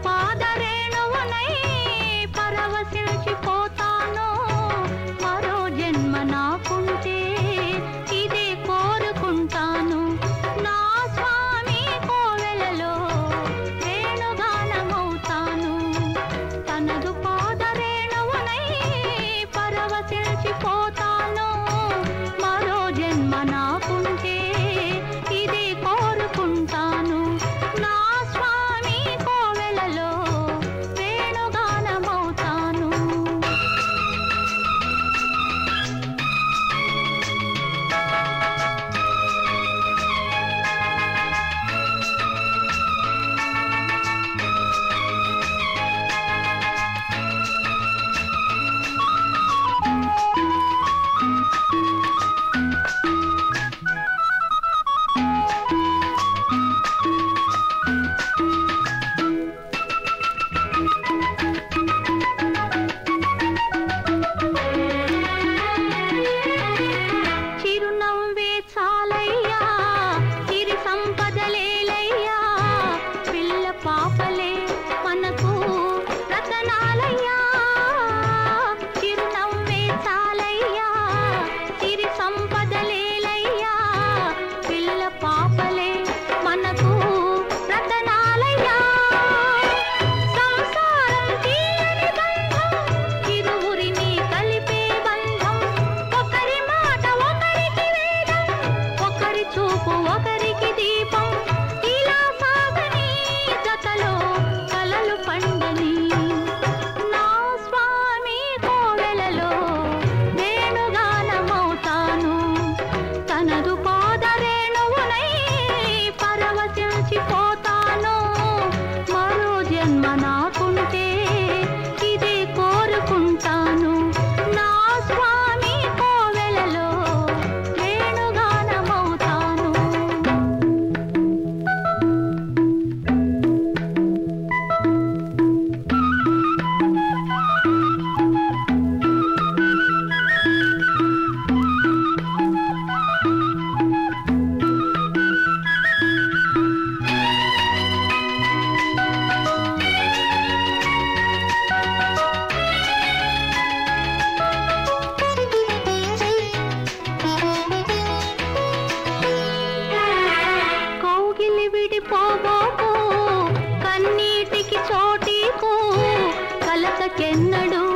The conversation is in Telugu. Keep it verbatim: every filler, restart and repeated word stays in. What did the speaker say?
పాదరేణువునై పరవశించిపోతాను మరో జన్మ నాకుంటే ఇదే కోరుకుంటాను నా స్వామి కోవెలలో వేణుగానమవుతాను తనదు పాదరేణువునై పరవశించిపోతాను మరో జన్మ నాకుంటే ఇదే కోరుకుంటాను నా స్వామి కోవెలలో వేణుగానమవుతాను చిరునవ్వే చాలయ్యా సిరి సంపదలేలయ్యా పిల్ల పాపలే మనకు రతనాలయ్యా చిరునవ్వే చాలయ్యా సిరి సంపదలేలయ్యా పిల్ల పాపలే మనకు రతనాలయ్యా సంసారం తీయని బంధం ఇరువురిని కలిపే బంధం ఒకరి మాట ఒకరికి వేదం ఒకరి చూపు ఒకరికి దీపం ఇలా సాగని జతలో కలలు పండని నా స్వామి కోవెలలో వేణుగానమవుతాను తనదు పాదరేణువునై పరవశించిపోతాను మరో జన్మ నాకుంటే ఇదే కోరుకుంటాను నా స్వామి కోవెలలో వేణుగానమవుతాను కౌగిలి విడిపోబోకు కన్నీటికి చోటీకు కలతకెన్నడు